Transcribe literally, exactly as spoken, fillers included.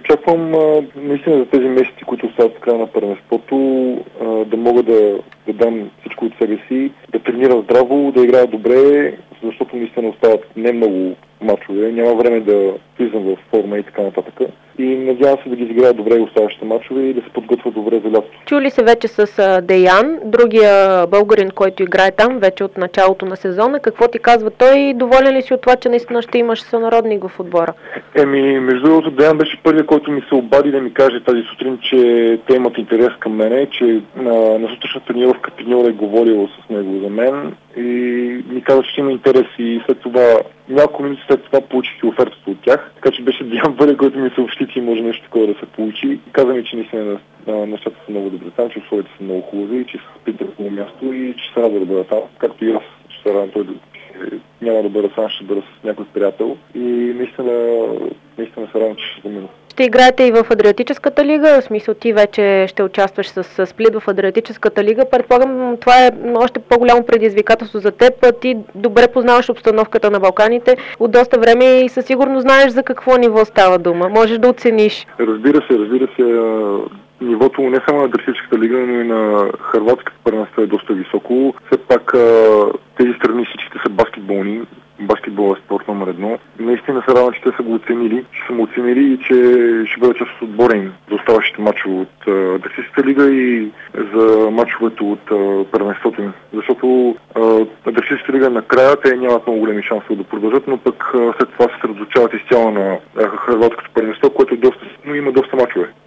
очаквам а, наистина за тези месеци, които остават в края на първенството, а, да мога да, да дам всичко от себе си, да тренирам здраво, да играя добре, защото наистина остават не много мачове, няма време да влизам в форма и така нататък. И надявам се да ги изиграя добре оставащите мачове и да се подготвя добре за лятото. Чули се вече с Деян, другия българин, който играе там вече от началото на сезона. Какво ти казва той? Доволен ли си от това, че наистина ще имаш сънародник в отбора? Еми, между другото, Деян беше първият, който ми се обади да ми каже тази сутрин, че те имат интерес към мене, че на, на сутрешна тренировка треньор е говорил с него за мен и ми каза, че има интерес и след това, няколко минути след това получих и офертата от тях. Така че беше Деян първият, който ми съобщи, че може нещо такова да се получи. И каза ми, че наистина нещата са много добре там, че условията са много хубави, че са питърно място и че се радва да бъда там. Както и аз, че се радвам той да няма да бъда сам, ще бъда с някой приятел и наистина, наистина се радвам, че ще замина. Ще играете и в Адриатическата лига, в смисъл ти вече ще участваш с Сплит в Адриатическата лига. Предполагам, това е още по-голямо предизвикателство за теб. Ти добре познаваш обстановката на Балканите от доста време и със сигурност знаеш за какво ниво става дума. Можеш да оцениш. Разбира се, разбира се. Нивото не само на Адриатическата лига, но и на хърватската първенство е доста високо. Все пак тези страни всичките са баскетболни. Баскетбол е спорт номер едно. Наистина се радвам, че те са го оценили, че са му оценили и че ще бъде част от отбора им за оставащите мачове от Адриатическата лига и за мачовете от първенството им. Защото Адриатическата лига накрая те нямат много големи шансове да продължат, но пък след това се съсредоточават изцяло на хърватското първенство, което е доста, но има доста мачове.